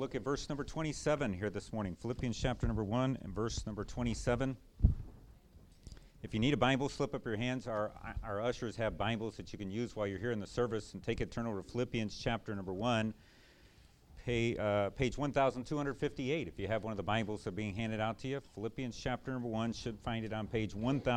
look at verse number 27 here this morning. Philippians chapter number 1 and verse number 27. If you need a Bible, slip up your hands. Our ushers have Bibles that you can use while you're here in the service. And turn over to Philippians chapter number 1, page 1258. If you have one of the Bibles that are being handed out to you, Philippians chapter number 1, should find it on page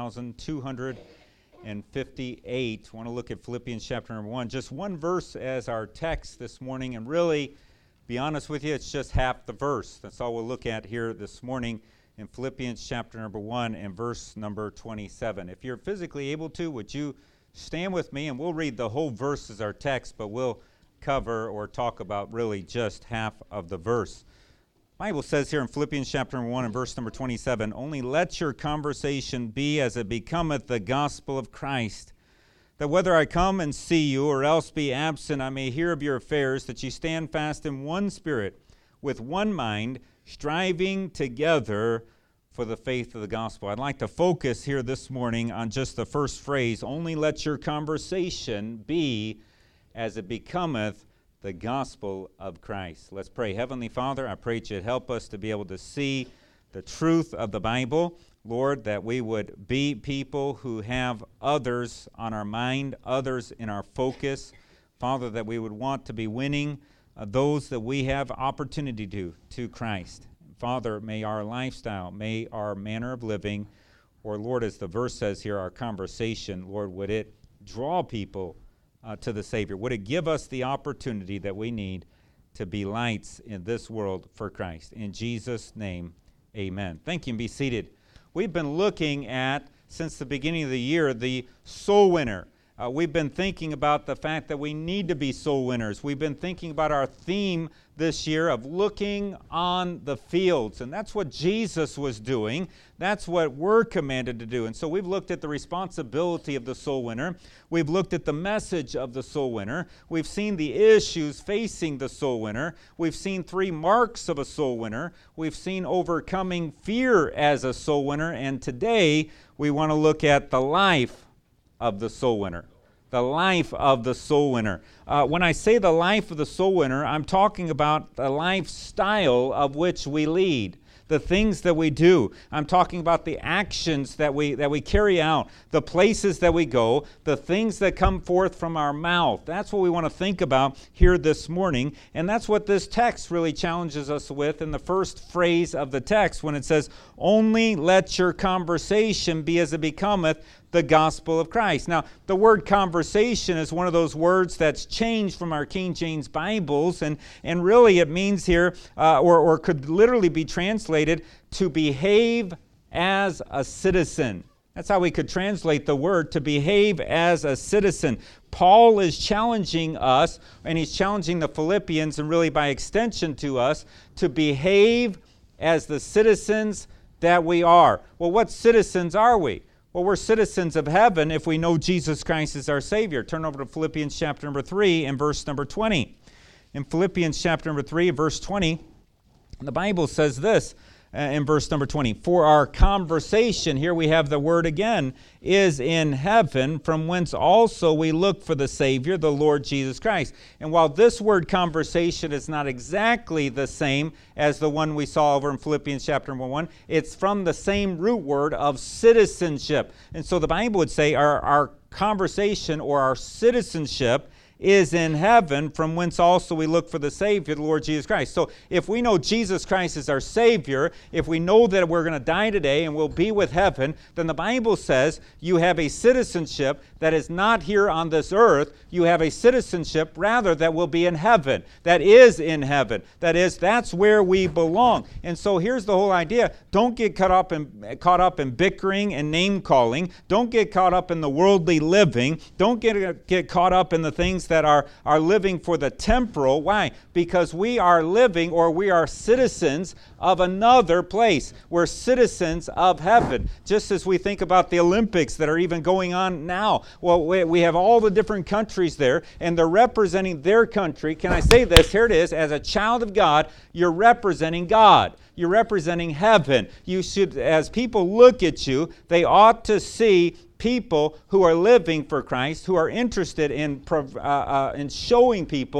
1258. I want to look at Philippians chapter number 1. Just one verse as our text this morning, and really, be honest with you, it's just half the verse. That's all we'll look at here this morning in Philippians chapter number 1 and verse number 27. If you're physically able to, would you stand with me, and we'll read the whole verse as our text, but we'll cover or talk about really just half of the verse. The Bible says here in Philippians chapter number 1 and verse number 27, "Only let your conversation be as it becometh the gospel of Christ, that whether I come and see you or else be absent, I may hear of your affairs, that ye stand fast in one spirit, with one mind, striving together for the faith of the gospel." I'd like to focus here this morning on just the first phrase, "Only let your conversation be as it becometh the gospel of Christ." Let's pray. Heavenly Father, I pray that you'd help us to be able to see the truth of the Bible. Lord, that we would be people who have others on our mind, others in our focus. Father, that we would want to be winning those that we have opportunity to Christ. Father, may our lifestyle, may our manner of living, or Lord, as the verse says here, our conversation, Lord, would it draw people to the Savior? Would it give us the opportunity that we need to be lights in this world for Christ? In Jesus' name, amen. Thank you, and be seated. We've been looking at, since the beginning of the year, the soul winner. We've been thinking about the fact that we need to be soul winners. We've been thinking about our theme this year of looking on the fields. And that's what Jesus was doing. That's what we're commanded to do. And so we've looked at the responsibility of the soul winner. We've looked at the message of the soul winner. We've seen the issues facing the soul winner. We've seen 3 marks of a soul winner. We've seen overcoming fear as a soul winner. And today we want to look at the life of the soul winner. The life of the soul winner. When I say the life of the soul winner, I'm talking about the lifestyle of which we lead, the things that we do. I'm talking about the actions that we carry out, the places that we go, the things that come forth from our mouth. That's what we want to think about here this morning, and that's what this text really challenges us with in the first phrase of the text when it says, "Only let your conversation be as it becometh the gospel of Christ." Now, the word conversation is one of those words that's changed from our King James Bibles, and really it means here, or could literally be translated, to behave as a citizen. That's how we could translate the word, to behave as a citizen. Paul is challenging us, and he's challenging the Philippians, and really by extension to us, to behave as the citizens that we are. Well, what citizens are we? Well, we're citizens of heaven if we know Jesus Christ is our Savior. Turn over to Philippians chapter number 3 and verse number 20. In Philippians chapter number 3 verse 20, the Bible says this in verse number 20. "For our conversation," here we have the word again, "is in heaven, from whence also we look for the Savior, the Lord Jesus Christ." And while this word conversation is not exactly the same as the one we saw over in Philippians chapter number 1, it's from the same root word of citizenship. And so the Bible would say our conversation or our citizenship is in heaven, from whence also we look for the Savior, the Lord Jesus Christ. So if we know Jesus Christ is our Savior, if we know that we're going to die today and we'll be with heaven, then the Bible says you have a citizenship that is not here on this earth. You have a citizenship, rather, that will be in heaven, that is in heaven. That is, that's where we belong. And so here's the whole idea. Don't get caught up in bickering and name-calling. Don't get caught up in the worldly living. Don't get caught up in the things that are living for the temporal. Why? Because we are living, or we are citizens of another place. We're citizens of heaven. Just as we think about the Olympics that are even going on now. Well, we have all the different countries there, and they're representing their country. Can I say this? Here it is. As a child of God, you're representing God. You're representing heaven. You should, as people look at you, they ought to see people who are living for Christ, who are interested in showing people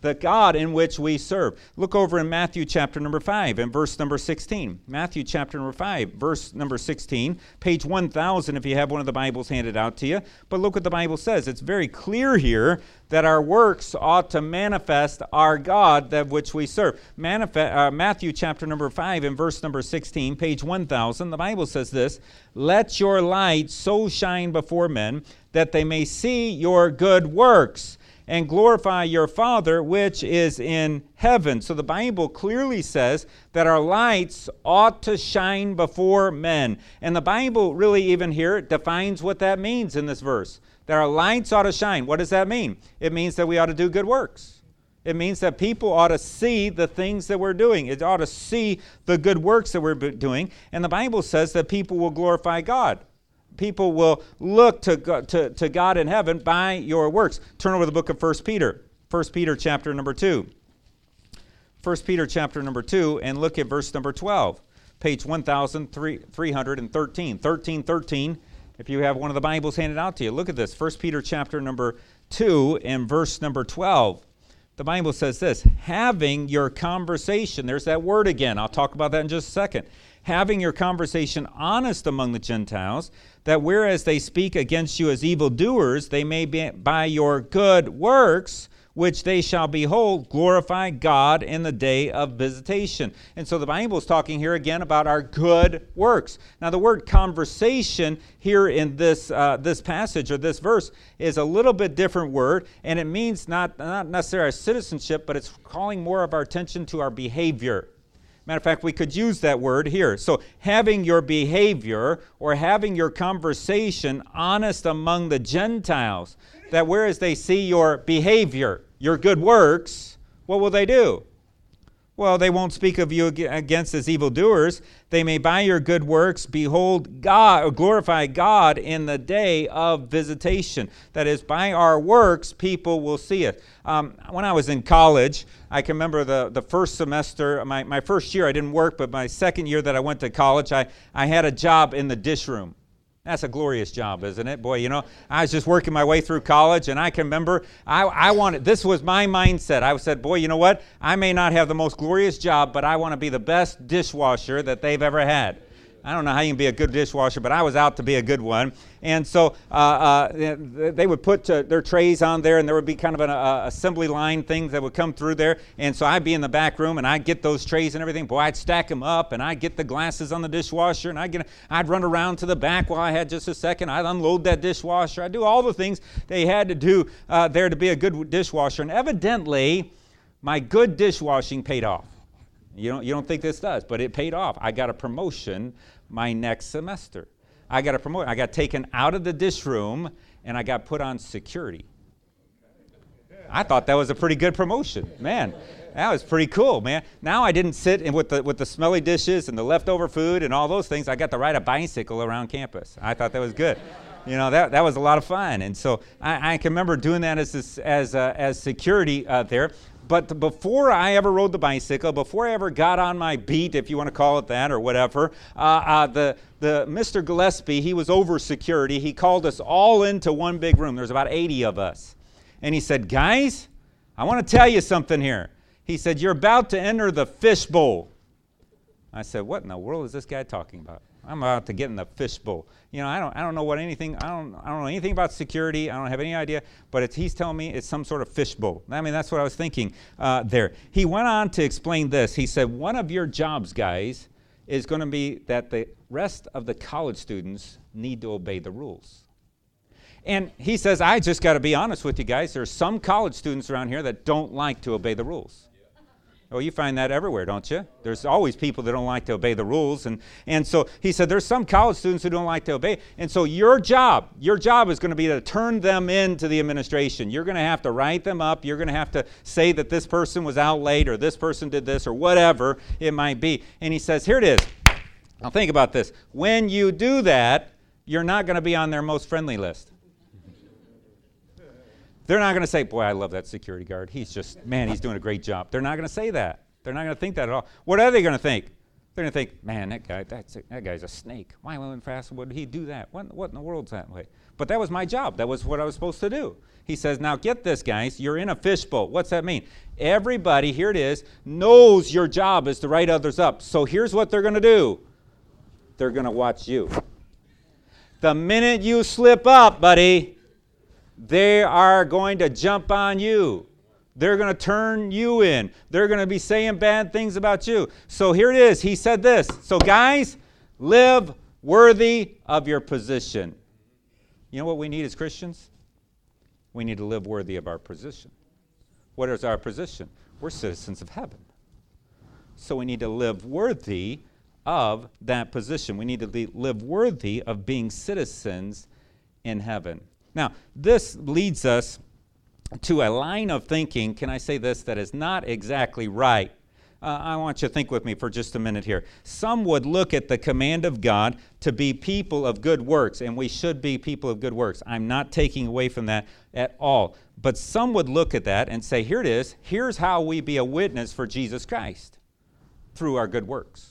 the God in which we serve. Look over in Matthew chapter number 5 and verse number 16. Matthew chapter number 5, verse number 16, page 1000 if you have one of the Bibles handed out to you. But look what the Bible says. It's very clear here that our works ought to manifest our God that which we serve. Matthew chapter number 5 and verse number 16, page 1000, the Bible says this, "Let your light so shine before men that they may see your good works and glorify your Father which is in heaven." So the Bible clearly says that our lights ought to shine before men. And the Bible really even here defines what that means in this verse. That our lights ought to shine. What does that mean? It means that we ought to do good works. It means that people ought to see the things that we're doing. It ought to see the good works that we're doing. And the Bible says that people will glorify God. People will look to God in heaven by your works. Turn over the book of 1 Peter. 1 Peter chapter number 2. 1 Peter chapter number 2 and look at verse number 12. Page 1313. 1313. If you have one of the Bibles handed out to you, look at this. 1 Peter chapter number 2 and verse number 12. The Bible says this, having your conversation, there's that word again. I'll talk about that in just a second. Having your conversation honest among the Gentiles, that whereas they speak against you as evildoers, they may be by your good works, which they shall behold, glorify God in the day of visitation. And so the Bible is talking here again about our good works. Now the word conversation here in this passage or this verse is a little bit different word, and it means not necessarily our citizenship, but it's calling more of our attention to our behavior. Matter of fact, we could use that word here. So having your behavior or having your conversation honest among the Gentiles, that whereas they see your behavior, your good works, what will they do? Well, they won't speak of you against as evildoers. They may by your good works behold God, or glorify God in the day of visitation. That is, by our works, people will see it. When I was in college, I can remember the first semester, my first year I didn't work, but my second year that I went to college, I had a job in the dish room. That's a glorious job, isn't it? Boy, I was just working my way through college, and I can remember I wanted, this was my mindset. I said, boy, you know what? I may not have the most glorious job, but I want to be the best dishwasher that they've ever had. I don't know how you can be a good dishwasher, but I was out to be a good one. And so they would put their trays on there, and there would be kind of an assembly line things that would come through there. And so I'd be in the back room, and I'd get those trays and everything. Boy, I'd stack them up, and I'd get the glasses on the dishwasher, and I'd run around to the back while I had just a second. I'd unload that dishwasher. I'd do all the things they had to do there to be a good dishwasher. And evidently, my good dishwashing paid off. You don't think this does, but it paid off. I got a promotion my next semester. I got taken out of the dish room, and I got put on security. I thought that was a pretty good promotion. Man, that was pretty cool, man. Now I didn't sit with the smelly dishes and the leftover food and all those things. I got to ride a bicycle around campus. I thought that was good. That was a lot of fun. And so I can remember doing that as security there. But before I ever rode the bicycle, before I ever got on my beat, if you want to call it that or whatever, the Mr. Gillespie, he was over security. He called us all into one big room. There's about 80 of us. And he said, guys, I want to tell you something here. He said, you're about to enter the fishbowl. I said, what in the world is this guy talking about? I'm about to get in the fishbowl. I don't know anything about security. I don't have any idea. But he's telling me it's some sort of fishbowl. I mean, that's what I was thinking there. He went on to explain this. He said, one of your jobs, guys, is going to be that the rest of the college students need to obey the rules. And he says, I just got to be honest with you guys. There's some college students around here that don't like to obey the rules. Oh, you find that everywhere, don't you? There's always people that don't like to obey the rules. And so he said there's some college students who don't like to obey. And so your job is going to be to turn them into the administration. You're going to have to write them up. You're going to have to say that this person was out late or this person did this or whatever it might be. And he says, here it is. Now think about this. When you do that, you're not going to be on their most friendly list. They're not going to say, boy, I love that security guard. He's doing a great job. They're not going to say that. They're not going to think that at all. What are they going to think? They're going to think, man, that guy's a snake. Why went fast? Would he do that? What in the world's that way? But that was my job. That was what I was supposed to do. He says, now get this, guys. You're in a fishboat. What's that mean? Everybody, here it is, knows your job is to write others up. So here's what they're going to do. They're going to watch you. The minute you slip up, buddy, they are going to jump on you. They're going to turn you in. They're going to be saying bad things about you. So here it is. He said this. So guys, live worthy of your position. You know what we need as Christians? We need to live worthy of our position. What is our position? We're citizens of heaven. So we need to live worthy of that position. We need to live worthy of being citizens in heaven. Now, this leads us to a line of thinking, can I say this, that is not exactly right. I want you to think with me for just a minute here. Some would look at the command of God to be people of good works, and we should be people of good works. I'm not taking away from that at all. But some would look at that and say, here it is, here's how we be a witness for Jesus Christ, through our good works.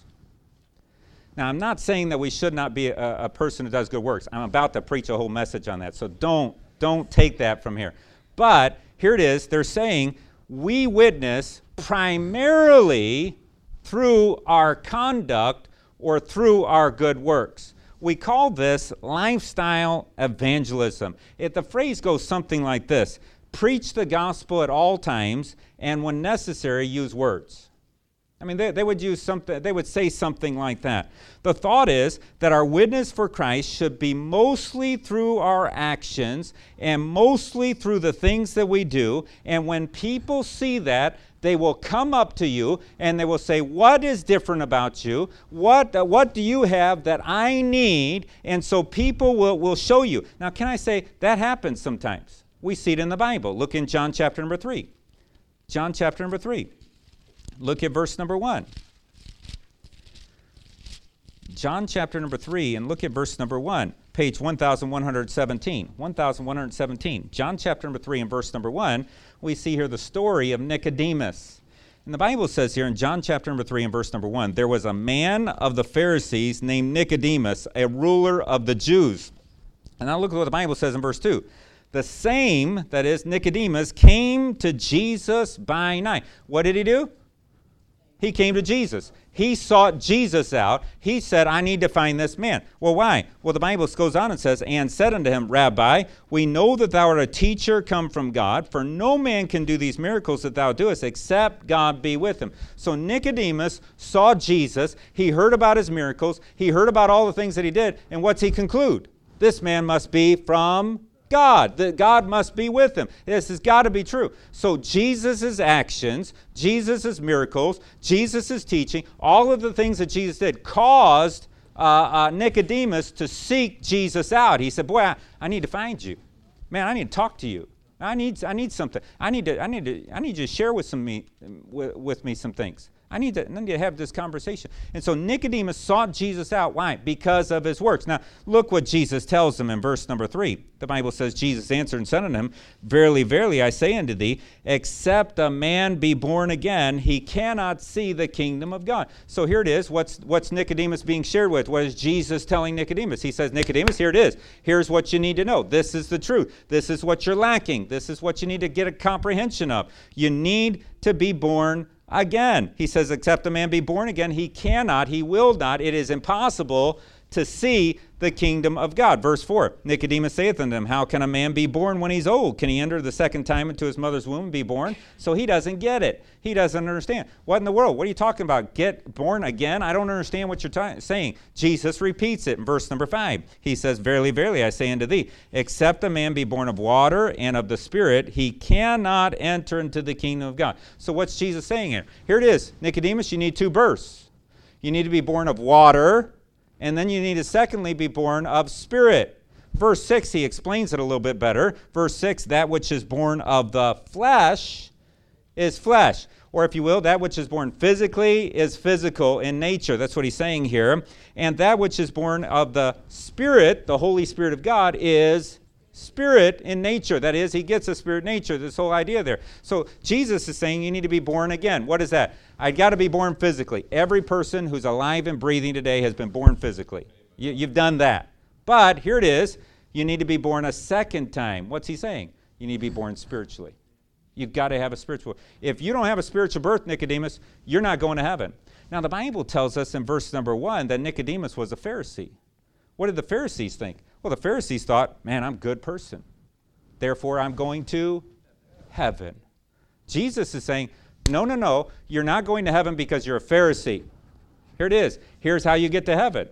Now, I'm not saying that we should not be a person who does good works. I'm about to preach a whole message on that, so don't take that from here. But here it is, they're saying we witness primarily through our conduct or through our good works. We call this lifestyle evangelism. The phrase goes something like this: preach the gospel at all times, and when necessary, use words. I mean, they would use something, they would say something like that. The thought is that our witness for Christ should be mostly through our actions and mostly through the things that we do. And when people see that, they will come up to you and they will say, what is different about you? What do you have that I need? And so people will show you. Now, can I say that happens sometimes? We see it in the Bible. Look in John chapter number 3. John chapter number 3. Look at verse number 1. John chapter number 3, and look at verse number 1, page 1117. 1117. John chapter number 3 and verse number 1, we see here the story of Nicodemus. And the Bible says here in John chapter number 3 and verse number 1, there was a man of the Pharisees named Nicodemus, a ruler of the Jews. And now look at what the Bible says in verse 2. The same, that is Nicodemus, came to Jesus by night. What did he do? He came to Jesus. He sought Jesus out. He said, I need to find this man. Well, why? Well, the Bible goes on and says, and said unto him, Rabbi, we know that thou art a teacher come from God, for no man can do these miracles that thou doest, except God be with him. So Nicodemus saw Jesus. He heard about his miracles. He heard about all the things that he did. And what's he conclude? This man must be from God, that God must be with him. This has got to be true. So Jesus' actions, Jesus' miracles, Jesus' teaching, all of the things that Jesus did caused Nicodemus to seek Jesus out. He said, boy, I need to find you. Man, I need to talk to you. I need something. I need you to share with me some things. I need to have this conversation. And so Nicodemus sought Jesus out. Why? Because of his works. Now, look what Jesus tells him in verse number 3. The Bible says, Jesus answered and said unto him, Verily, verily, I say unto thee, except a man be born again, he cannot see the kingdom of God. So here it is. What's Nicodemus being shared with? What is Jesus telling Nicodemus? He says, Nicodemus, here it is. Here's what you need to know. This is the truth. This is what you're lacking. This is what you need to get a comprehension of. You need to be born again. He says, except a man be born again, he cannot, he will not, it is impossible to see the kingdom of God. Verse 4, Nicodemus saith unto him, how can a man be born when he's old? Can he enter the second time into his mother's womb and be born? So he doesn't get it. He doesn't understand. What in the world? What are you talking about? Get born again? I don't understand what you're saying. Jesus repeats it in verse number 5. He says, Verily, verily, I say unto thee, except a man be born of water and of the Spirit, he cannot enter into the kingdom of God. So what's Jesus saying here? Here it is. Nicodemus, you need two births. You need to be born of water, and then you need to secondly be born of Spirit. Verse 6, he explains it a little bit better. Verse 6, that which is born of the flesh is flesh. Or if you will, that which is born physically is physical in nature. That's what he's saying here. And that which is born of the Spirit, the Holy Spirit of God, is spirit in nature. That is, he gets a spirit nature, this whole idea there. So Jesus is saying you need to be born again. What is that? I got to be born physically. Every person who's alive and breathing today has been born physically. You've done that. But here it is. You need to be born a second time. What's he saying? You need to be born spiritually. You've got to have a spiritual. If you don't have a spiritual birth, Nicodemus, you're not going to heaven. Now, the Bible tells us in verse number 1 that Nicodemus was a Pharisee. What did the Pharisees think? Well, the Pharisees thought, man, I'm a good person. Therefore, I'm going to heaven. Jesus is saying, no. You're not going to heaven because you're a Pharisee. Here it is. Here's how you get to heaven.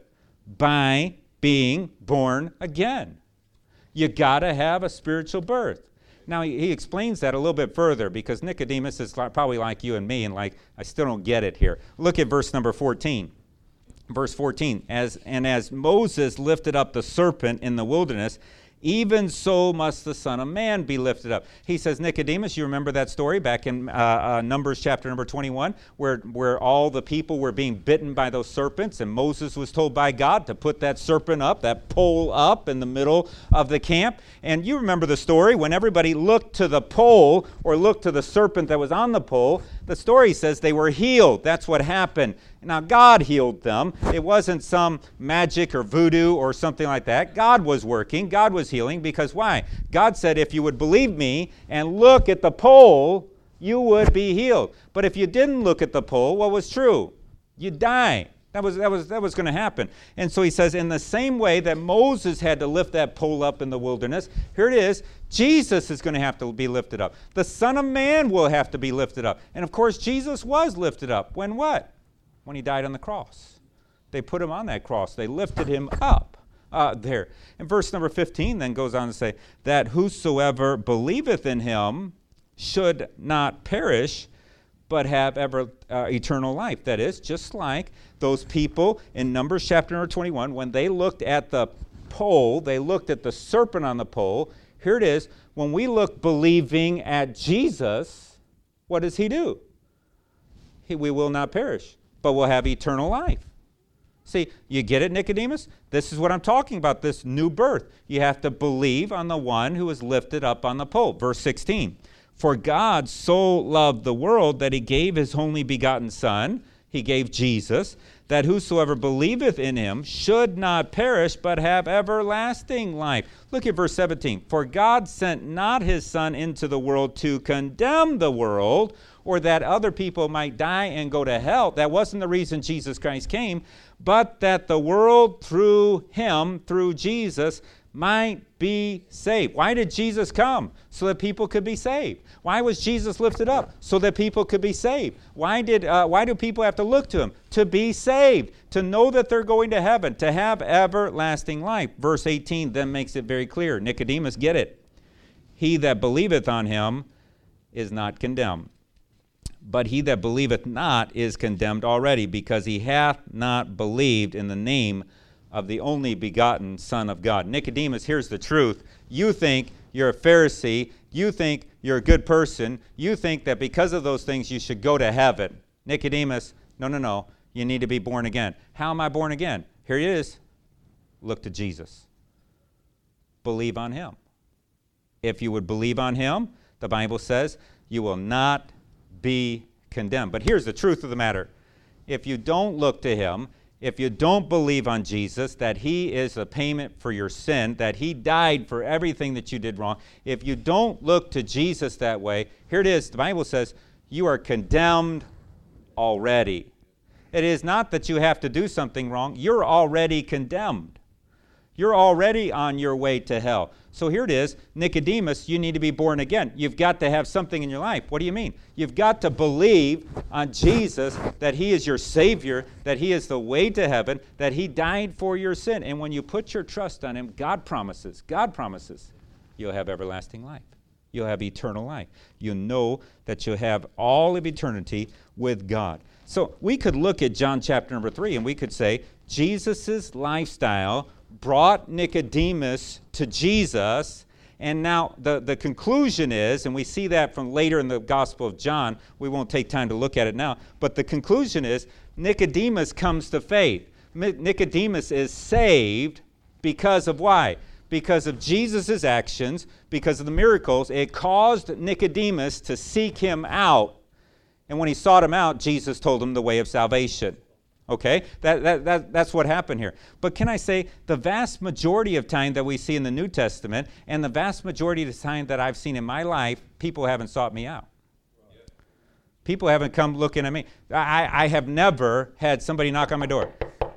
By being born again. You got to have a spiritual birth. Now, he explains that a little bit further because Nicodemus is probably like you and me and like, I still don't get it here. Look at verse number 14. Verse 14, as Moses lifted up the serpent in the wilderness, even so must the Son of Man be lifted up. He says, Nicodemus, you remember that story back in Numbers chapter number 21, where all the people were being bitten by those serpents, and Moses was told by God to put that serpent up, that pole up in the middle of the camp. And you remember the story, when everybody looked to the pole or looked to the serpent that was on the pole, the story says they were healed. That's what happened. Now, God healed them. It wasn't some magic or voodoo or something like that. God was working. God was healing because why? God said, if you would believe me and look at the pole, you would be healed. But if you didn't look at the pole, what was true? You'd die. That was going to happen. And so he says, in the same way that Moses had to lift that pole up in the wilderness, here it is, Jesus is going to have to be lifted up. The Son of Man will have to be lifted up. And of course, Jesus was lifted up. When what? When he died on the cross. They put him on that cross. They lifted him up there. And verse number 15 then goes on to say, that whosoever believeth in him should not perish, but have eternal life. That is, just like those people in Numbers chapter number 21, when they looked at the pole, they looked at the serpent on the pole. Here it is. When we look believing at Jesus, what does he do? We will not perish, but we'll have eternal life. See, you get it, Nicodemus? This is what I'm talking about, this new birth. You have to believe on the one who was lifted up on the pole. Verse 16. For God so loved the world that he gave his only begotten Son, he gave Jesus, that whosoever believeth in him should not perish, but have everlasting life. Look at verse 17. For God sent not his Son into the world to condemn the world, or that other people might die and go to hell. That wasn't the reason Jesus Christ came, but that the world through him, through Jesus, might be saved. Why did Jesus come? So that people could be saved. Why was Jesus lifted up? So that people could be saved. Why do people have to look to him? To be saved, to know that they're going to heaven, to have everlasting life. Verse 18 then makes it very clear. Nicodemus, get it. He that believeth on him is not condemned. But he that believeth not is condemned already, because he hath not believed in the name of the only begotten Son of God. Nicodemus, here's the truth. You think you're a Pharisee. You think you're a good person. You think that because of those things you should go to heaven. Nicodemus, no. You need to be born again. How am I born again? Here it is. Look to Jesus. Believe on him. If you would believe on him, the Bible says, you will not be condemned. But here's the truth of the matter. If you don't look to him, if you don't believe on Jesus, that he is the payment for your sin, that he died for everything that you did wrong, if you don't look to Jesus that way, here it is, the Bible says, you are condemned already. It is not that you have to do something wrong. You're already condemned. You're already on your way to hell. So here it is, Nicodemus, you need to be born again. You've got to have something in your life. What do you mean? You've got to believe on Jesus, that he is your Savior, that he is the way to heaven, that he died for your sin. And when you put your trust on him, God promises, you'll have everlasting life. You'll have eternal life. You know that you'll have all of eternity with God. So we could look at John chapter number 3, and we could say, Jesus' lifestyle brought Nicodemus to Jesus, and now the conclusion is, and we see that from later in the Gospel of John, we won't take time to look at it now, but the conclusion is Nicodemus comes to faith. Nicodemus is saved because of why? because of Jesus' actions, because of the miracles, it caused Nicodemus to seek him out. And when he sought him out, Jesus told him the way of salvation. Okay? That's what happened here. But can I say, the vast majority of time that we see in the New Testament, and the vast majority of the time that I've seen in my life, people haven't sought me out. People haven't come looking at me. I have never had somebody knock on my door.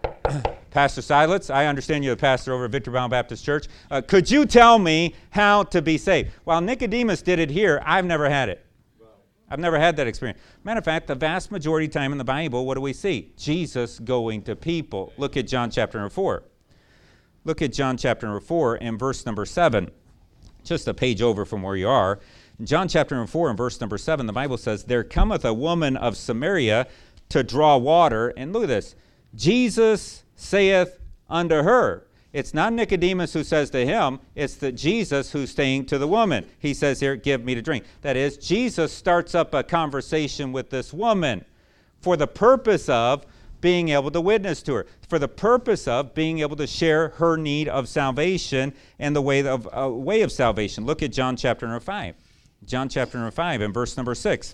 Pastor Silas, I understand you're the pastor over at Victory Bound Baptist Church. Could you tell me how to be saved? While Nicodemus did it here, I've never had it. I've never had that experience. Matter of fact, the vast majority of time in the Bible, what do we see? Jesus going to people. Look at John chapter number 4. Look at John chapter number 4 and verse number 7. Just a page over from where you are. In John chapter number 4 and verse number 7, the Bible says, "There cometh a woman of Samaria to draw water." And look at this. "Jesus saith unto her." It's not Nicodemus who says to him, it's that Jesus who's saying to the woman. He says here, "Give me to drink." That is, Jesus starts up a conversation with this woman for the purpose of being able to witness to her, for the purpose of being able to share her need of salvation and the way of salvation. Look at John chapter number 5. John chapter number 5 and verse number 6.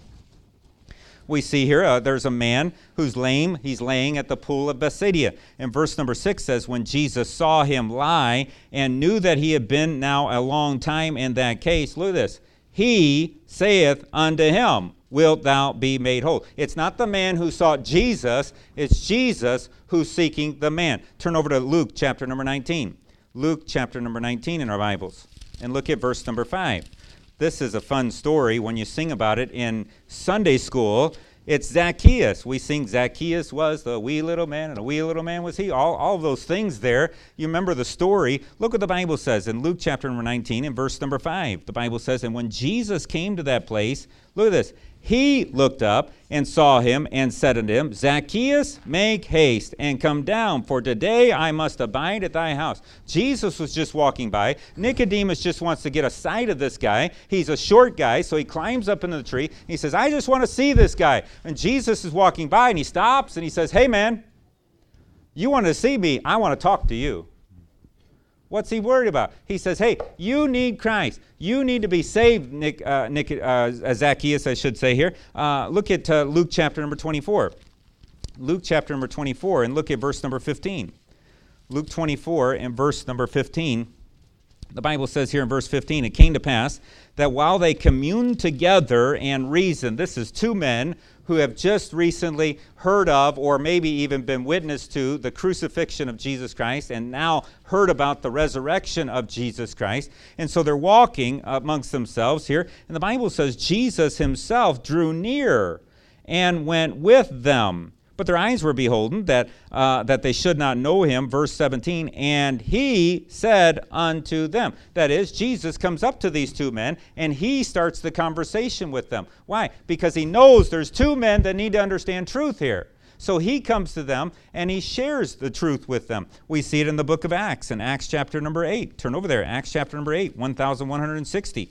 We see here, there's a man who's lame. He's laying at the pool of Bethsaida. And verse number 6 says, "When Jesus saw him lie and knew that he had been now a long time in that case," look at this, "he saith unto him, Wilt thou be made whole?" It's not the man who sought Jesus. It's Jesus who's seeking the man. Turn over to Luke chapter number 19. Luke chapter number 19 in our Bibles. And look at verse number 5. This is a fun story when you sing about it in Sunday school. It's Zacchaeus. We sing, "Zacchaeus was the wee little man, and a wee little man was he." All of those things there. You remember the story. Look what the Bible says in Luke chapter number 19 and verse number 5. The Bible says, "And when Jesus came to that place," look at this, "he looked up and saw him and said unto him, Zacchaeus, make haste and come down, for today I must abide at thy house." Jesus was just walking by. Nicodemus just wants to get a sight of this guy. He's a short guy, so he climbs up into the tree. He says, "I just want to see this guy." And Jesus is walking by, and he stops, and he says, "Hey, man, you want to see me? I want to talk to you." What's he worried about? He says, "Hey, you need Christ. You need to be saved," Zacchaeus, I should say here. Look at Luke chapter number 24. Luke chapter number 24, and look at verse number 15. Luke 24 and verse number 15. The Bible says here in verse 15, "It came to pass that while they communed together and reasoned," this is two men who have just recently heard of or maybe even been witness to the crucifixion of Jesus Christ and now heard about the resurrection of Jesus Christ. And so they're walking amongst themselves here. And the Bible says Jesus himself drew near and went with them. But their eyes were beholden that they should not know him. Verse 17, "And he said unto them." That is, Jesus comes up to these two men, and he starts the conversation with them. Why? Because he knows there's two men that need to understand truth here. So he comes to them, and he shares the truth with them. We see it in the book of Acts, in Acts chapter number 8. Turn over there, Acts chapter number 8, 1160.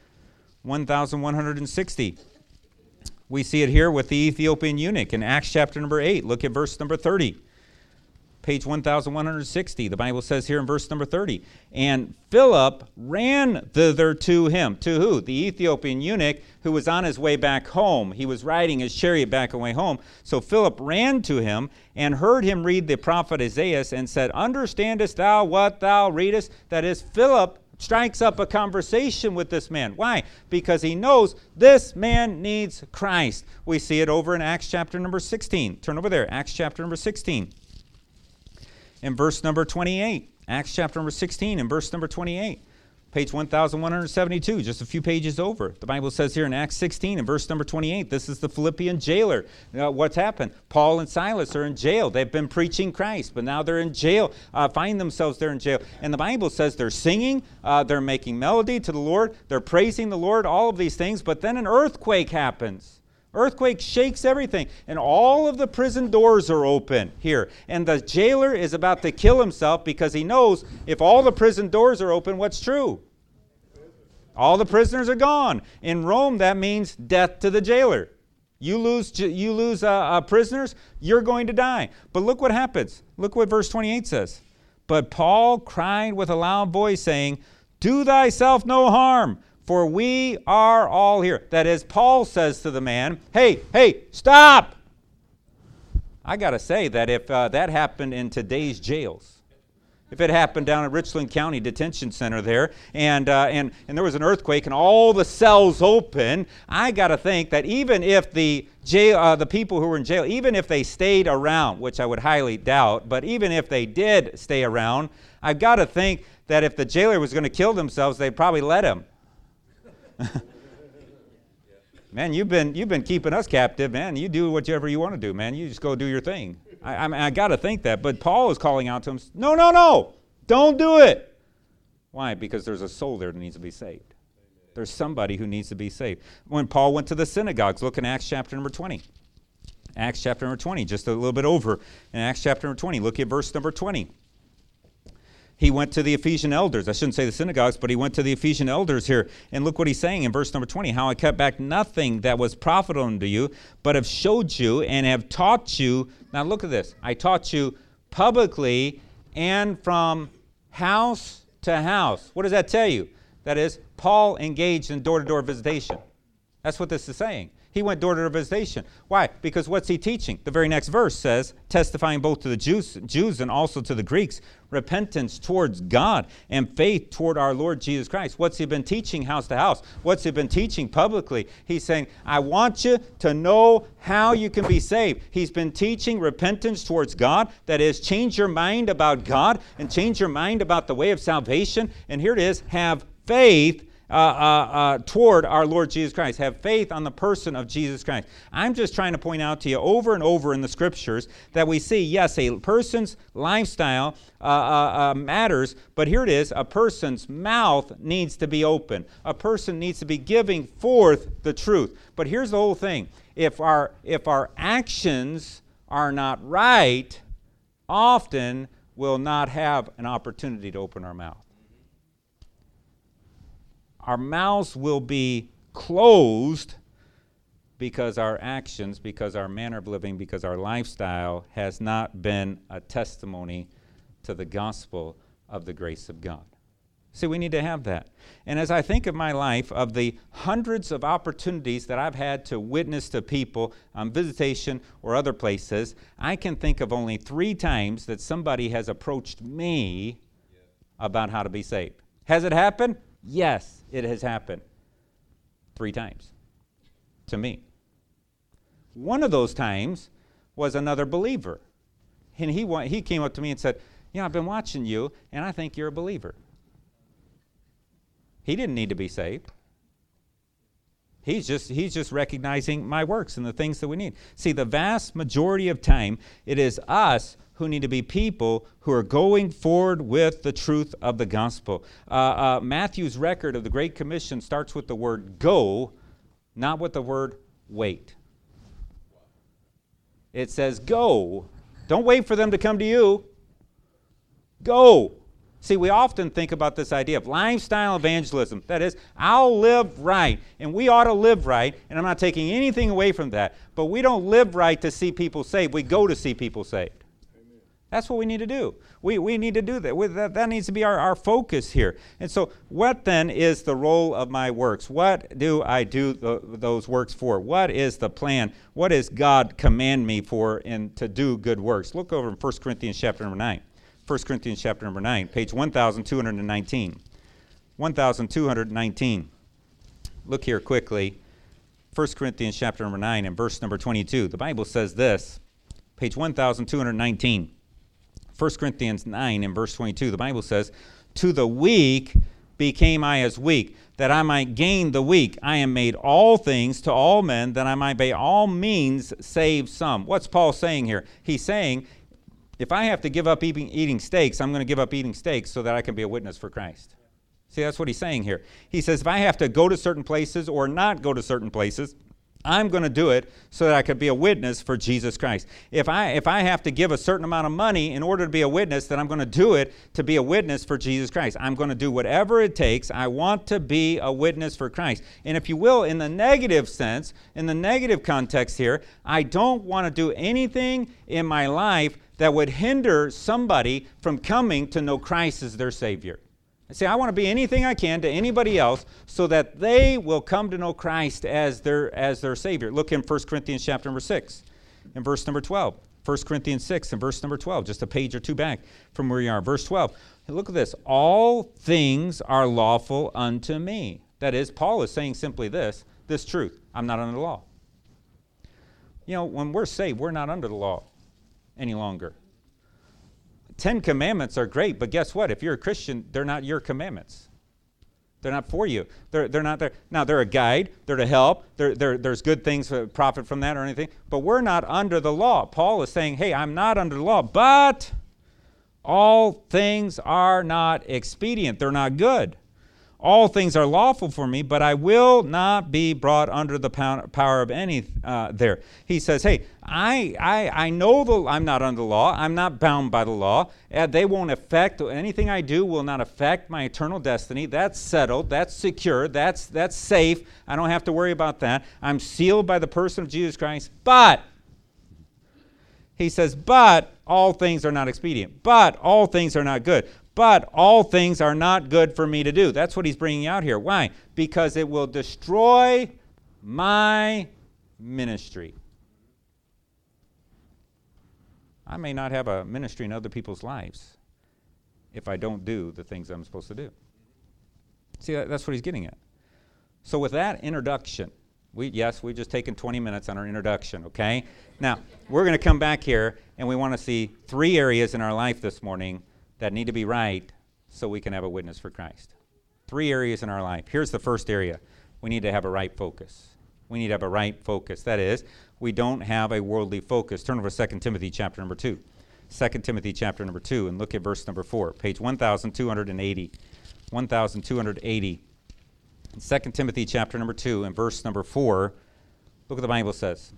1160. We see it here with the Ethiopian eunuch in Acts chapter number 8. Look at verse number 30. Page 1160. The Bible says here in verse number 30, "And Philip ran thither to him." To who? The Ethiopian eunuch who was on his way back home. He was riding his chariot back away home. So Philip ran to him and heard him read the prophet Isaiah and said, "Understandest thou what thou readest?" That is, Philip strikes up a conversation with this man. Why? Because he knows this man needs Christ. We see it over in Acts chapter number 16. Turn over there, Acts chapter number 16. In verse number 28. Acts chapter number 16 and verse number 28. Page 1172, just a few pages over. The Bible says here in Acts 16 and verse number 28, this is the Philippian jailer. What's happened? Paul and Silas are in jail. They've been preaching Christ, but now they're in jail, find themselves there in jail. And the Bible says they're singing, they're making melody to the Lord, they're praising the Lord, all of these things, but then an earthquake happens. Earthquake shakes everything, and all of the prison doors are open here. And the jailer is about to kill himself because he knows if all the prison doors are open, what's true? All the prisoners are gone. In Rome, that means death to the jailer. You lose prisoners, you're going to die. But look what happens. Look what verse 28 says. But Paul cried with a loud voice, saying, do thyself no harm, for we are all here. That is, Paul says to the man, hey, stop! I got to say that if that happened in today's jails, if it happened down at Richland County Detention Center there, and there was an earthquake and all the cells open, I got to think that even if the people who were in jail, even if they stayed around, which I would highly doubt, but even if they did stay around, I've got to think that if the jailer was going to kill themselves, they'd probably let him. Man, you've been keeping us captive, man. You do whatever you want to do, man. You just go do your thing. I got to think that. But Paul is calling out to him, no, don't do it. Why? Because there's a soul there that needs to be saved. There's somebody who needs to be saved. When Paul went to the synagogues, look in Acts chapter number 20. Acts chapter number 20, just a little bit over. In Acts chapter number 20, look at verse number 20. He went to the Ephesian elders. I shouldn't say the synagogues, but he went to the Ephesian elders here. And look what he's saying in verse number 20. How I kept back nothing that was profitable unto you, but have showed you and have taught you. Now look at this. I taught you publicly and from house to house. What does that tell you? That is, Paul engaged in door-to-door visitation. That's what this is saying. He went door-to-door visitation. Why? Because what's he teaching? The very next verse says, testifying both to the Jews and also to the Greeks, repentance towards God and faith toward our Lord Jesus Christ. What's he been teaching house to house? What's he been teaching publicly? He's saying, I want you to know how you can be saved. He's been teaching repentance towards God. That is, change your mind about God and change your mind about the way of salvation. And here it is, have faith toward our Lord Jesus Christ. Have faith on the person of Jesus Christ. I'm just trying to point out to you over and over in the Scriptures that we see, yes, a person's lifestyle matters, but here it is, a person's mouth needs to be open. A person needs to be giving forth the truth. But here's the whole thing. If our actions are not right, often we'll not have an opportunity to open our mouth. Our mouths will be closed because our actions, because our manner of living, because our lifestyle has not been a testimony to the gospel of the grace of God. See, we need to have that. And as I think of my life, of the hundreds of opportunities that I've had to witness to people on visitation or other places, I can think of only 3 times that somebody has approached me about how to be saved. Has it happened? Yes, it has happened 3 times to me. One of those times was another believer. And he came up to me and said, I've been watching you, and I think you're a believer. He didn't need to be saved. He's just recognizing my works and the things that we need. See, the vast majority of time, it is us who need to be people who are going forward with the truth of the gospel. Matthew's record of the Great Commission starts with the word go, not with the word wait. It says go. Don't wait for them to come to you. Go. See, we often think about this idea of lifestyle evangelism. That is, I'll live right, and we ought to live right, and I'm not taking anything away from that. But we don't live right to see people saved. We go to see people saved. That's what we need to do. We need to do that. That needs to be our focus here. And so what then is the role of my works? What do I do those works for? What is the plan? What does God command me for and to do good works? Look over in 1 Corinthians chapter number 9. 1 Corinthians chapter number 9, page 1219. 1219. Look here quickly. 1 Corinthians chapter number 9 and verse number 22. The Bible says this, page 1219. 1 Corinthians 9 and verse 22, the Bible says, to the weak became I as weak, that I might gain the weak. I am made all things to all men, that I might by all means save some. What's Paul saying here? He's saying, if I have to give up eating steaks, I'm going to give up eating steaks so that I can be a witness for Christ. See, that's what he's saying here. He says, if I have to go to certain places or not go to certain places, I'm going to do it so that I could be a witness for Jesus Christ. If I have to give a certain amount of money in order to be a witness, then I'm going to do it to be a witness for Jesus Christ. I'm going to do whatever it takes. I want to be a witness for Christ. And if you will, in the negative sense, in the negative context here, I don't want to do anything in my life that would hinder somebody from coming to know Christ as their Savior. I say, I want to be anything I can to anybody else so that they will come to know Christ as their Savior. Look in 1 Corinthians chapter number 6 and verse number 12. 1 Corinthians 6 and verse number 12, just a page or two back from where you are. Verse 12. Look at this. All things are lawful unto me. That is, Paul is saying simply this truth. I'm not under the law. You know, when we're saved, we're not under the law any longer. 10 commandments are great, but guess what? If you're a Christian, they're not your commandments. They're not for you. They're not there. Now, they're a guide. They're to help. There's good things to profit from that or anything. But we're not under the law. Paul is saying, hey, I'm not under the law, but all things are not expedient. They're not good. All things are lawful for me, but I will not be brought under the power of any there. He says, hey, I know I'm not under the law. I'm not bound by the law. They won't affect, anything I do will not affect my eternal destiny. That's settled. That's secure. That's safe. I don't have to worry about that. I'm sealed by the person of Jesus Christ. But, he says, but all things are not expedient. But all things are not good. But all things are not good for me to do. That's what he's bringing out here. Why? Because it will destroy my ministry. I may not have a ministry in other people's lives if I don't do the things I'm supposed to do. See, that's what he's getting at. So with that introduction, we've just taken 20 minutes on our introduction, okay? Now, we're going to come back here, and we want to see 3 areas in our life this morning that need to be right so we can have a witness for Christ. 3 areas in our life. Here's the first area. We need to have a right focus. We need to have a right focus. That is, we don't have a worldly focus. Turn over to 2 Timothy chapter number 2. 2 Timothy chapter number 2 and look at verse number 4. Page 1280. 1280. 2 Timothy chapter number 2 and verse number 4. Look what the Bible says.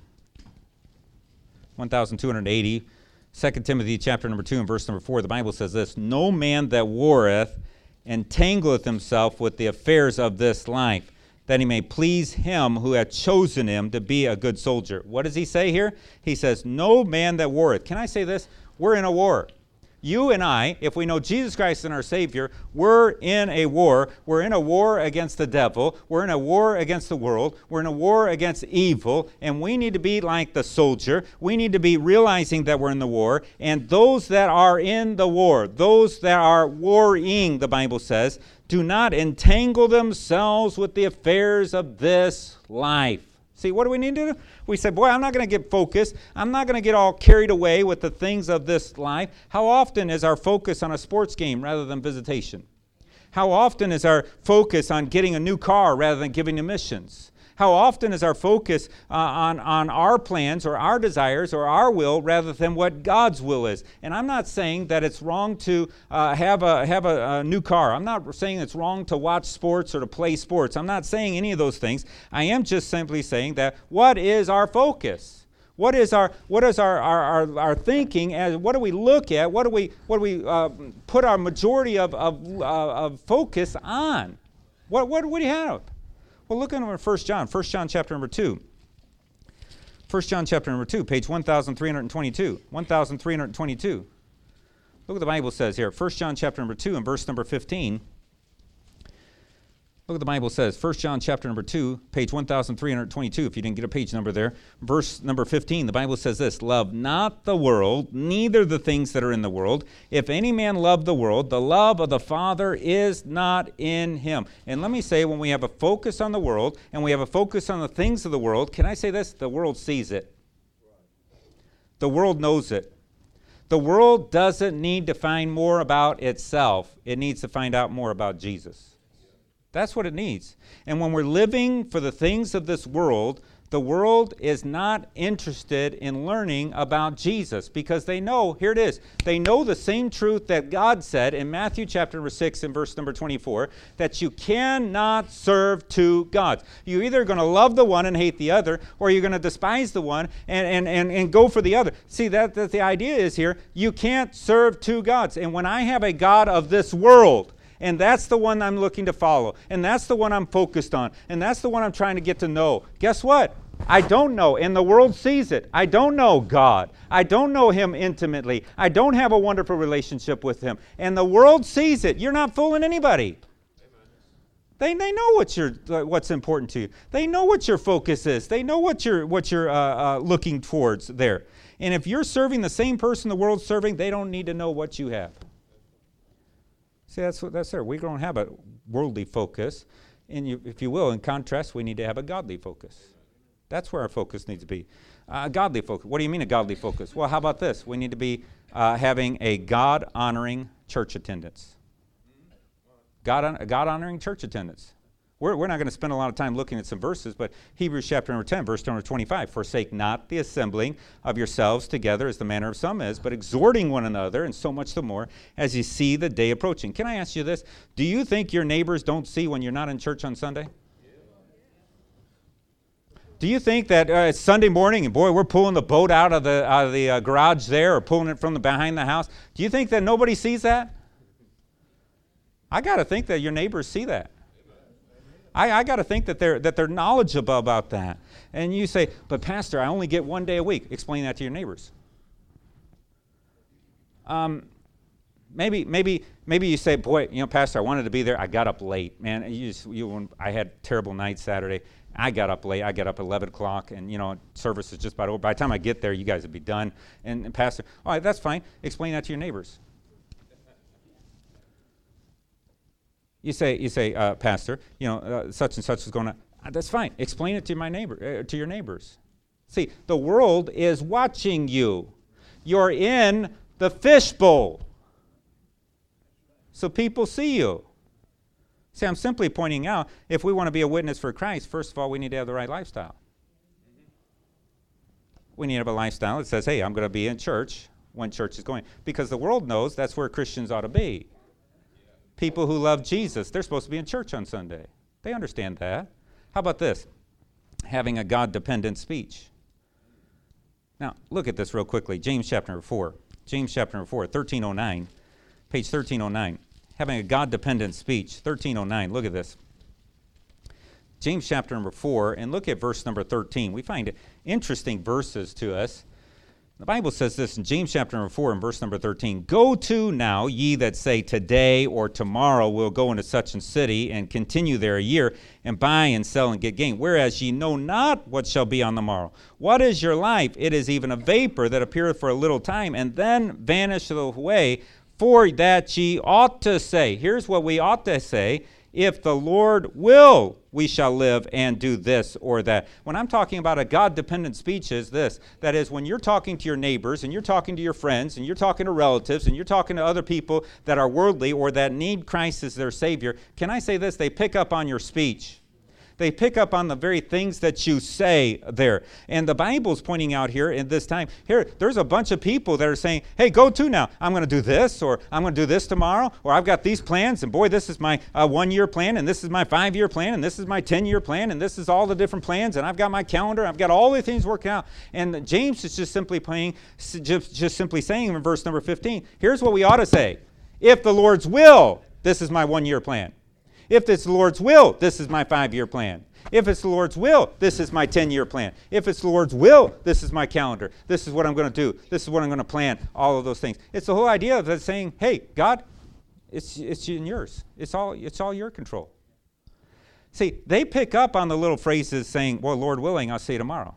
1280. 2 Timothy chapter number 2 and verse number 4, the Bible says this, no man that warreth entangleth himself with the affairs of this life, that he may please him who hath chosen him to be a good soldier. What does he say here? He says, no man that warreth. Can I say this? We're in a war. You and I, if we know Jesus Christ and our Savior, we're in a war. We're in a war against the devil. We're in a war against the world. We're in a war against evil. And we need to be like the soldier. We need to be realizing that we're in the war. And those that are in the war, those that are warring, the Bible says, do not entangle themselves with the affairs of this life. See, what do we need to do? We say, boy, I'm not going to get focused. I'm not going to get all carried away with the things of this life. How often is our focus on a sports game rather than visitation? How often is our focus on getting a new car rather than giving to missions? How often is our focus on our plans or our desires or our will rather than what God's will is? And I'm not saying that it's wrong to have a new car. I'm not saying it's wrong to watch sports or to play sports. I'm not saying any of those things. I am just simply saying that what is our focus? What is our thinking? As what do we look at? What do we put our majority of focus on? What do you have? Well, look at 1 John. 1 John chapter number 2. 1 John chapter number 2, page 1322. 1322. Look what the Bible says here. 1 John chapter number 2 and verse number 15. Look what the Bible says. 1 John chapter number 2, page 1322, if you didn't get a page number there. Verse number 15, the Bible says this, love not the world, neither the things that are in the world. If any man love the world, the love of the Father is not in him. And let me say, when we have a focus on the world, and we have a focus on the things of the world, can I say this? The world sees it. The world knows it. The world doesn't need to find more about itself. It needs to find out more about Jesus. That's what it needs. And when we're living for the things of this world, the world is not interested in learning about Jesus because they know, here it is, they know the same truth that God said in Matthew chapter number 6 and verse number 24, that you cannot serve two gods. You're either going to love the one and hate the other, or you're going to despise the one and go for the other. See, that the idea is here, you can't serve two gods. And when I have a God of this world, and that's the one I'm looking to follow. And that's the one I'm focused on. And that's the one I'm trying to get to know. Guess what? I don't know, and the world sees it. I don't know God. I don't know Him intimately. I don't have a wonderful relationship with Him. And the world sees it. You're not fooling anybody. They know what's important to you. They know what your focus is. They know what you're looking towards there. And if you're serving the same person the world's serving, they don't need to know what you have. See, that's there. We don't have a worldly focus. And if you will, in contrast, we need to have a godly focus. That's where our focus needs to be. A godly focus. What do you mean a godly focus? Well, how about this? We need to be having a God-honoring church attendance. God-honoring church attendance. We're not going to spend a lot of time looking at some verses, but Hebrews chapter number 10, verse number 25, forsake not the assembling of yourselves together as the manner of some is, but exhorting one another, and so much the more as you see the day approaching. Can I ask you this? Do you think your neighbors don't see when you're not in church on Sunday? Do you think that it's Sunday morning and boy, we're pulling the boat out of the garage there or pulling it from behind the house? Do you think that nobody sees that? I got to think that your neighbors see that. I got to think that they're knowledgeable about that. And you say, but Pastor, I only get one day a week. Explain that to your neighbors. Maybe you say, boy, Pastor, I wanted to be there. I got up late, man. I had terrible night Saturday. I got up late. I got up at 11 o'clock, and service is just about over. By the time I get there, you guys will be done. And Pastor, all right, that's fine. Explain that to your neighbors. You say, Pastor, such and such is going on. That's fine. Explain it to to your neighbors. See, the world is watching you. You're in the fishbowl. So people see you. See, I'm simply pointing out, if we want to be a witness for Christ, first of all, we need to have the right lifestyle. We need to have a lifestyle that says, hey, I'm going to be in church when church is going. Because the world knows that's where Christians ought to be. People who love Jesus, they're supposed to be in church on Sunday. They understand that. How about this? Having a God-dependent speech. Now, look at this real quickly. James chapter 4. James chapter 4, 1309. Page 1309. Having a God-dependent speech. 1309. Look at this. James chapter number 4, and look at verse number 13. We find interesting verses to us. The Bible says this in James chapter number 4 and verse number 13. Go to now, ye that say today or tomorrow we'll go into such and city and continue there a year and buy and sell and get gain. Whereas ye know not what shall be on the morrow. What is your life? It is even a vapor that appeareth for a little time and then vanisheth away. For that ye ought to say. Here's what we ought to say. If the Lord will, we shall live and do this or that. When I'm talking about a God-dependent speech is this. That is, when you're talking to your neighbors and you're talking to your friends and you're talking to relatives and you're talking to other people that are worldly or that need Christ as their Savior, can I say this? They pick up on your speech. They pick up on the very things that you say there. And the Bible's pointing out here in this time, here, there's a bunch of people that are saying, hey, go to now. I'm going to do this, or I'm going to do this tomorrow, or I've got these plans, and boy, this is my 1-year plan, and this is my 5-year plan, and this is my 10-year plan, and this is all the different plans, and I've got my calendar, I've got all the things worked out. And James is just simply saying in verse number 15, here's what we ought to say. If the Lord's will, this is my 1-year plan. If it's the Lord's will, this is my 5-year plan. If it's the Lord's will, this is my 10-year plan. If it's the Lord's will, this is my calendar. This is what I'm going to do. This is what I'm going to plan, all of those things. It's the whole idea of it saying, hey, God, it's in yours. It's all your control. See, they pick up on the little phrases saying, well, Lord willing, I'll see you tomorrow.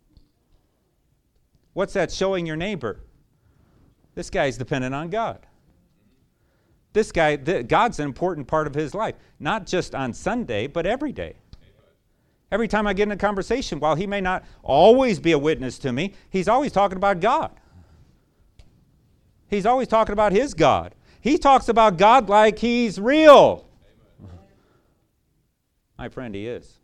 What's that showing your neighbor? This guy's dependent on God. This guy, God's an important part of his life, not just on Sunday, but every day. Every time I get in a conversation, while he may not always be a witness to me, he's always talking about God. He's always talking about his God. He talks about God like he's real. My friend, he is.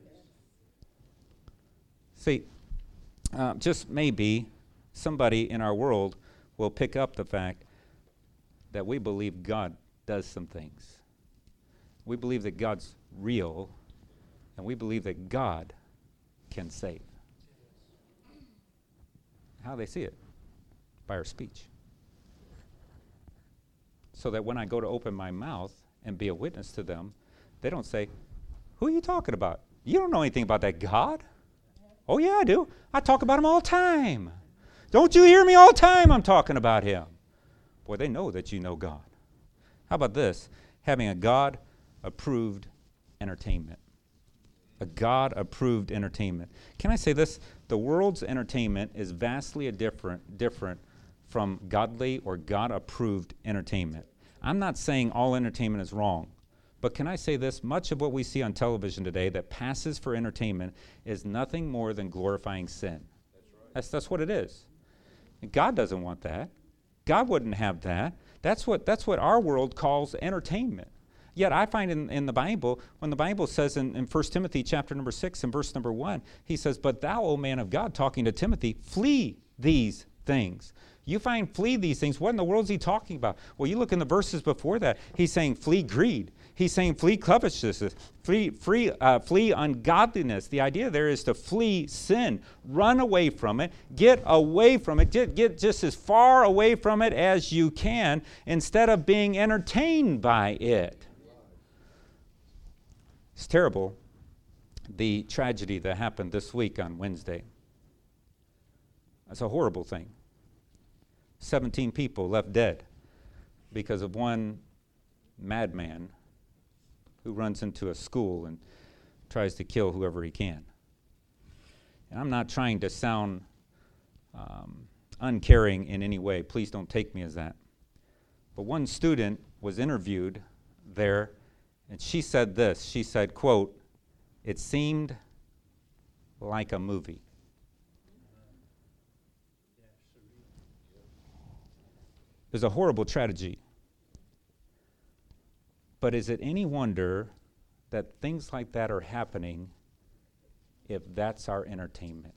See, just maybe somebody in our world will pick up the fact that we believe God does some things. We believe that God's real, and we believe that God can save. How do they see it? By our speech. So that when I go to open my mouth and be a witness to them, they don't say, who are you talking about? You don't know anything about that God. Oh, yeah, I do. I talk about him all the time. Don't you hear me all the time? I'm talking about him. Boy, they know that you know God. How about this? Having a God-approved entertainment. A God-approved entertainment. Can I say this? The world's entertainment is vastly different from godly or God-approved entertainment. I'm not saying all entertainment is wrong, but can I say this? Much of what we see on television today that passes for entertainment is nothing more than glorifying sin. That's what it is. And God doesn't want that. God wouldn't have that. That's what our world calls entertainment. Yet I find in the Bible, when the Bible says in 1 Timothy chapter number 6 and verse number 1, he says, "But thou, O man of God," talking to Timothy, "flee these things." You find flee these things. What in the world is he talking about? Well, you look in the verses before that. He's saying flee greed. He's saying flee covetousness, flee ungodliness. The idea there is to flee sin, run away from it, get away from it, get just as far away from it as you can instead of being entertained by it. It's terrible, the tragedy that happened this week on Wednesday. That's a horrible thing. 17 people left dead because of one madman who runs into a school and tries to kill whoever he can. And I'm not trying to sound uncaring in any way. Please don't take me as that. But one student was interviewed there, and she said this. She said, quote, "It seemed like a movie." It was a horrible tragedy. But is it any wonder that things like that are happening if that's our entertainment?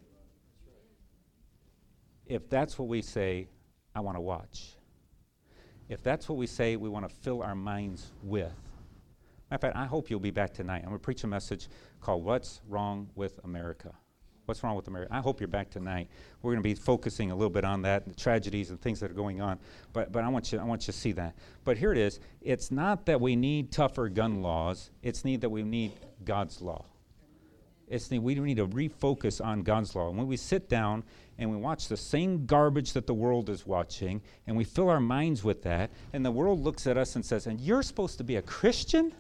If that's what we say, I want to watch. If that's what we say, we want to fill our minds with. Matter of fact, I hope you'll be back tonight. I'm going to preach a message called "What's Wrong with America?" What's wrong with America? I hope you're back tonight. We're going to be focusing a little bit on that, the tragedies and things that are going on. But I want you to see that. But here it is. It's not that we need tougher gun laws. It's that we need God's law. We need to refocus on God's law. And when we sit down and we watch the same garbage that the world is watching, and we fill our minds with that, and the world looks at us and says, "And you're supposed to be a Christian?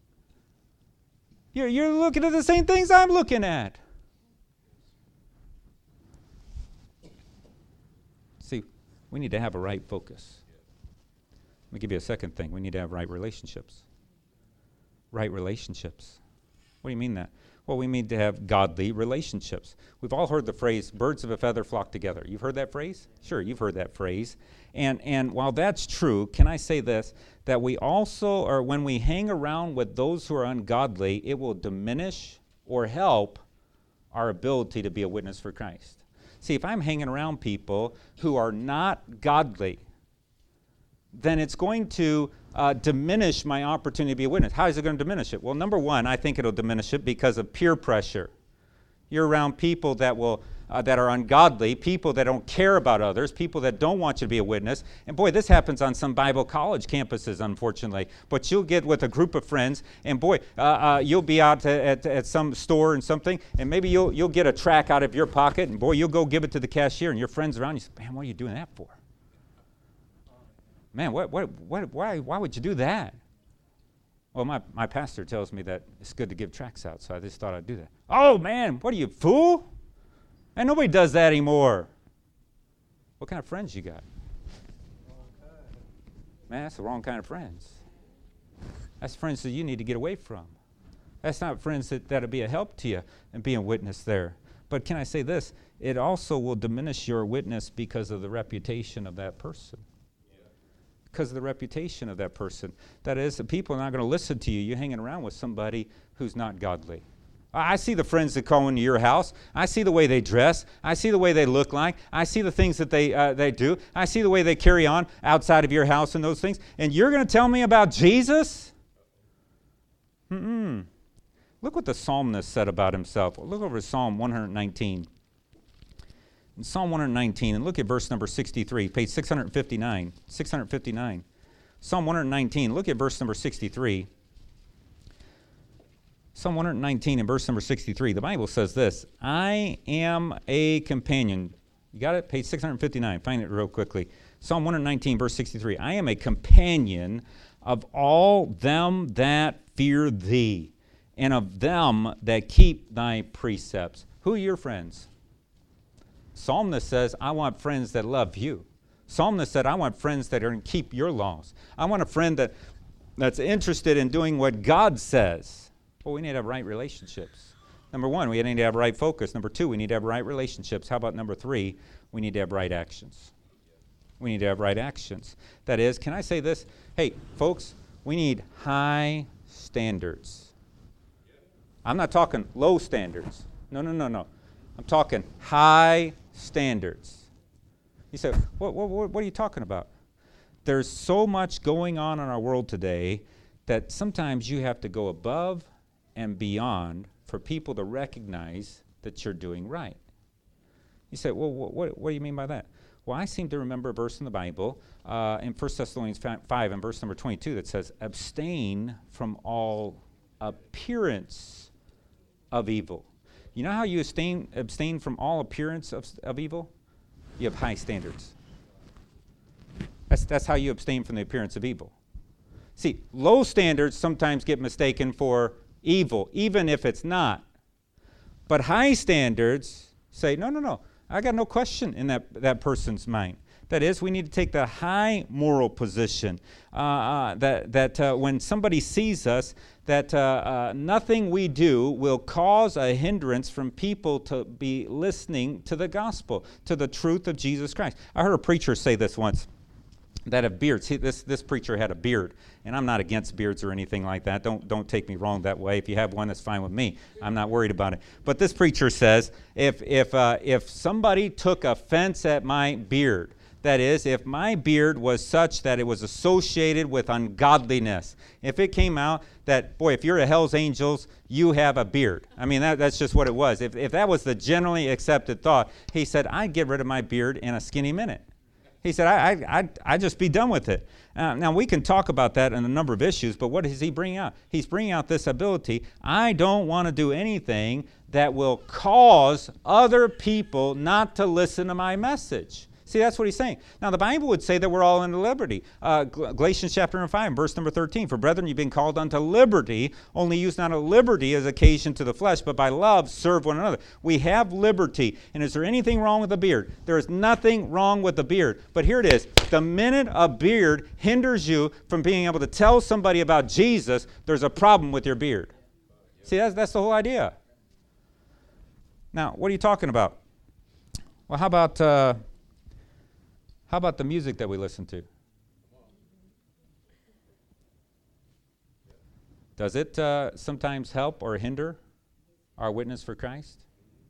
You're looking at the same things I'm looking at." See, we need to have a right focus. Let me give you a second thing. We need to have right relationships. Right relationships. What do you mean that? Well, we need to have godly relationships. We've all heard the phrase, "birds of a feather flock together." You've heard that phrase? Sure, you've heard that phrase. And while that's true, can I say this? That we also, or when we hang around with those who are ungodly, it will diminish or help our ability to be a witness for Christ. See, if I'm hanging around people who are not godly, then it's going to diminish my opportunity to be a witness. How is it going to diminish it? Well, number one, I think it'll diminish it because of peer pressure. You're around people that are ungodly, people that don't care about others, people that don't want you to be a witness. And boy, this happens on some Bible college campuses, unfortunately. But you'll get with a group of friends, and boy, you'll be out at some store and something, and maybe you'll get a tract out of your pocket, and boy, you'll go give it to the cashier, and your friends around you say, "Man, what are you doing that for? Man, why would you do that?" Well, my pastor tells me that it's good to give tracts out, so I just thought I'd do that. "Oh, man, what are you, fool? And nobody does that anymore." What kind of friends you got? Man, that's the wrong kind of friends. That's friends that you need to get away from. That's not friends that'll be a help to you and being a witness there. But can I say this? It also will diminish your witness because of the reputation of that person. Because of the reputation of that person. That is, the people are not going to listen to you. You're hanging around with somebody who's not godly. I see the friends that call into your house. I see the way they dress. I see the way they look like. I see the things that they do. I see the way they carry on outside of your house and those things. And you're going to tell me about Jesus? Look what the psalmist said about himself. Look over Psalm 119. In Psalm 119, and look at verse number 63, page 659. 659. Psalm 119, look at verse number 63. Psalm 119 in verse number 63, the Bible says this, I am a companion. You got it? Page 659. Find it real quickly. Psalm 119, verse 63. I am a companion of all them that fear thee, and of them that keep thy precepts. Who are your friends? Psalmist says, I want friends that love you. Psalmist said, I want friends that are going to keep your laws. I want a friend that's interested in doing what God says. Well, we need to have right relationships. Number one, we need to have right focus. Number two, we need to have right relationships. How about number three? We need to have right actions. We need to have right actions. That is, can I say this? Hey, folks, we need high standards. I'm not talking low standards. No. I'm talking high standards. You say, what are you talking about? There's so much going on in our world today that sometimes you have to go above and beyond for people to recognize that you're doing right. You say, well, what do you mean by that? Well, I seem to remember a verse in the Bible in 1 Thessalonians 5 and verse number 22 that says, abstain from all appearance of evil. You know how you abstain from all appearance of evil? You have high standards. That's how you abstain from the appearance of evil. See, low standards sometimes get mistaken for evil, even if it's not. But high standards say, no, I got no question in that person's mind. That is, we need to take the high moral position that when somebody sees us, that nothing we do will cause a hindrance from people to be listening to the gospel, to the truth of Jesus Christ. I heard a preacher say this once, that have beards. See, this preacher had a beard, and I'm not against beards or anything like that. Don't take me wrong that way. If you have one, that's fine with me. I'm not worried about it. But this preacher says, if somebody took offense at my beard, that is, if my beard was such that it was associated with ungodliness, if it came out that, boy, if you're a Hell's Angels, you have a beard. I mean, that's just what it was. If that was the generally accepted thought, he said, I'd get rid of my beard in a skinny minute. He said, I'd just be done with it. Now, we can talk about that in a number of issues, but what does he bring out? He's bringing out this ability. I don't want to do anything that will cause other people not to listen to my message. See, that's what he's saying. Now, the Bible would say that we're all into liberty. Galatians chapter 5, verse number 13. For brethren, you've been called unto liberty, only use not a liberty as occasion to the flesh, but by love serve one another. We have liberty. And is there anything wrong with the beard? There is nothing wrong with the beard. But here it is. The minute a beard hinders you from being able to tell somebody about Jesus, there's a problem with your beard. See, that's the whole idea. Now, what are you talking about? Well, how about the music that we listen to? Does it sometimes help or hinder our witness for Christ?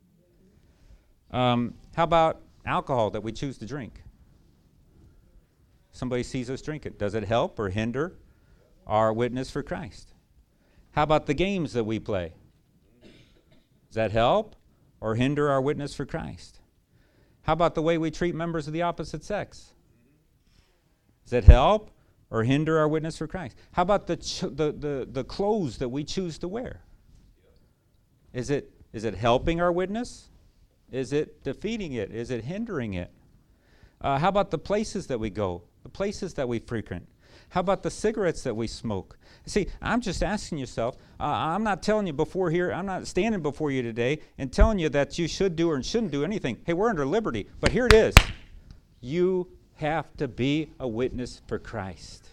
How about alcohol that we choose to drink? Somebody sees us drink it. Does it help or hinder our witness for Christ? How about the games that we play? Does that help or hinder our witness for Christ? How about the way we treat members of the opposite sex? Does that help or hinder our witness for Christ? How about the clothes that we choose to wear? Is it helping our witness? Is it defeating it? Is it hindering it? How about the places that we go, the places that we frequent? How about the cigarettes that we smoke? See, I'm just asking yourself, I'm not telling you before here, I'm not standing before you today and telling you that you should do or shouldn't do anything. Hey, we're under liberty, but here it is. You have to be a witness for Christ.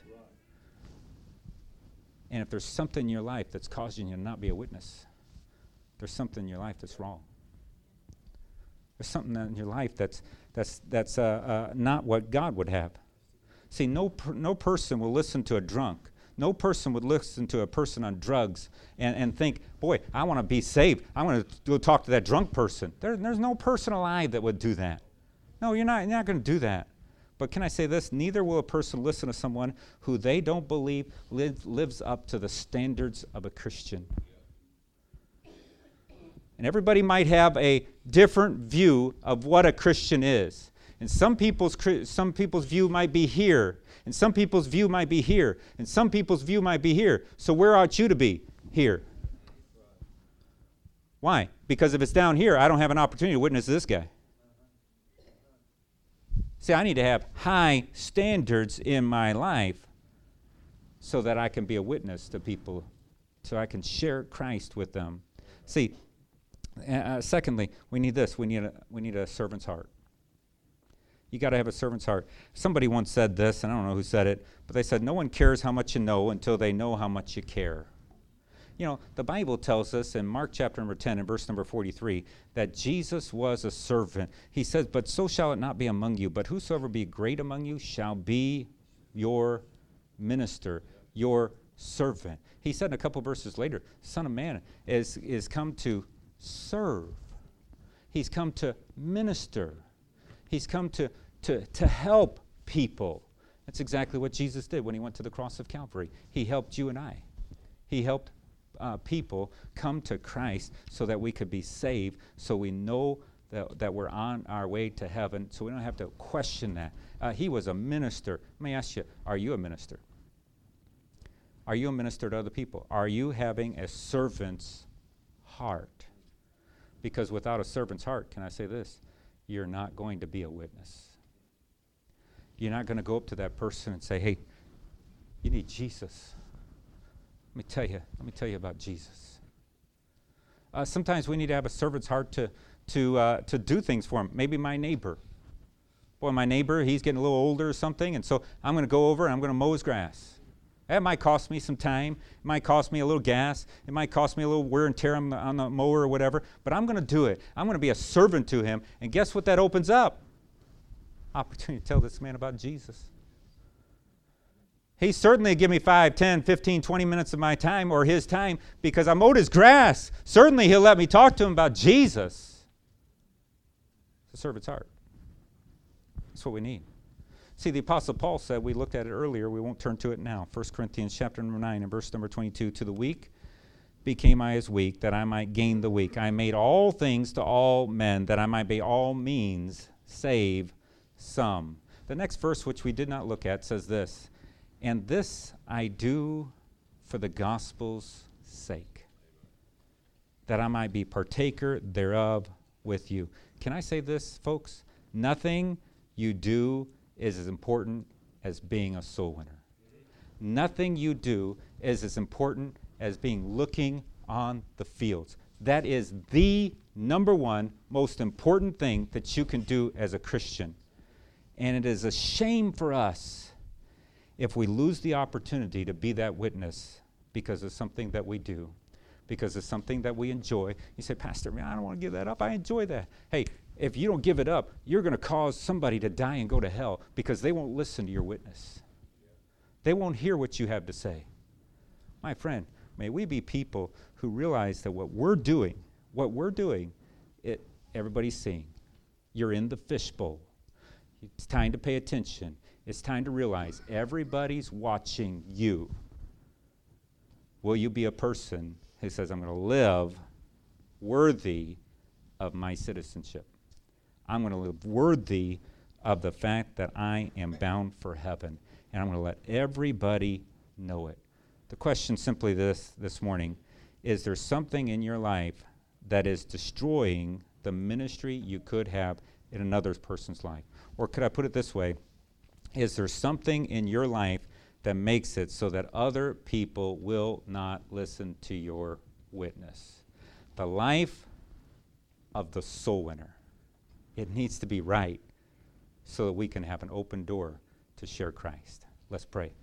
And if there's something in your life that's causing you to not be a witness, there's something in your life that's wrong. There's something in your life that's not what God would have. See, no person will listen to a drunk. No person would listen to a person on drugs and think, boy, I want to be saved. I want to go talk to that drunk person. There's no person alive that would do that. No, you're not going to do that. But can I say this? Neither will a person listen to someone who they don't believe lives up to the standards of a Christian. And everybody might have a different view of what a Christian is. And some people's view might be here. And some people's view might be here. And some people's view might be here. So where ought you to be? Here. Why? Because if it's down here, I don't have an opportunity to witness this guy. See, I need to have high standards in my life so that I can be a witness to people, so I can share Christ with them. See, secondly, we need this. We need a servant's heart. You got to have a servant's heart. Somebody once said this, and I don't know who said it, but they said, no one cares how much you know until they know how much you care. You know, the Bible tells us in Mark chapter number 10 and verse number 43 that Jesus was a servant. He says, but so shall it not be among you, but whosoever be great among you shall be your minister, your servant. He said in a couple verses later, Son of Man is come to serve. He's come to minister. He's come to help people. That's exactly what Jesus did when he went to the cross of Calvary. He helped you and I. He helped people come to Christ so that we could be saved, so we know that we're on our way to heaven, so we don't have to question that. He was a minister. Let me ask you, are you a minister? Are you a minister to other people? Are you having a servant's heart? Because without a servant's heart, can I say this? You're not going to be a witness. You're not going to go up to that person and say, hey, you need Jesus. Let me tell you about Jesus. Sometimes we need to have a servant's heart to do things for him. Maybe my neighbor. Boy, my neighbor, he's getting a little older or something, and so I'm going to go over and I'm going to mow his grass. That might cost me some time. It might cost me a little gas. It might cost me a little wear and tear on the mower or whatever, but I'm going to do it. I'm going to be a servant to him, and guess what that opens up? Opportunity to tell this man about Jesus. He certainly give me 5, 10, 15, 20 minutes of my time or his time because I mowed his grass. Certainly he'll let me talk to him about Jesus. It's a servant's heart. That's what we need. See, the Apostle Paul said, we looked at it earlier, we won't turn to it now. 1 Corinthians chapter number 9 and verse number 22, to the weak became I as weak, that I might gain the weak. I made all things to all men, that I might by all means save some. The next verse, which we did not look at, says this, and this I do for the gospel's sake, that I might be partaker thereof with you. Can I say this, folks? Nothing you do is as important as being a soul winner. Nothing you do is as important as looking on the fields. That is the number one most important thing that you can do as a Christian. And it is a shame for us if we lose the opportunity to be that witness because of something that we do, because of something that we enjoy. You say, Pastor, man, I don't want to give that up. I enjoy that. Hey, if you don't give it up, you're going to cause somebody to die and go to hell because they won't listen to your witness. They won't hear what you have to say. My friend, may we be people who realize that what we're doing, everybody's seeing. You're in the fishbowl. It's time to pay attention. It's time to realize everybody's watching you. Will you be a person who says, I'm going to live worthy of my citizenship? I'm going to live worthy of the fact that I am bound for heaven. And I'm going to let everybody know it. The question simply this morning, is there something in your life that is destroying the ministry you could have in another person's life? Or could I put it this way? Is there something in your life that makes it so that other people will not listen to your witness? The life of the soul winner. It needs to be right so that we can have an open door to share Christ. Let's pray.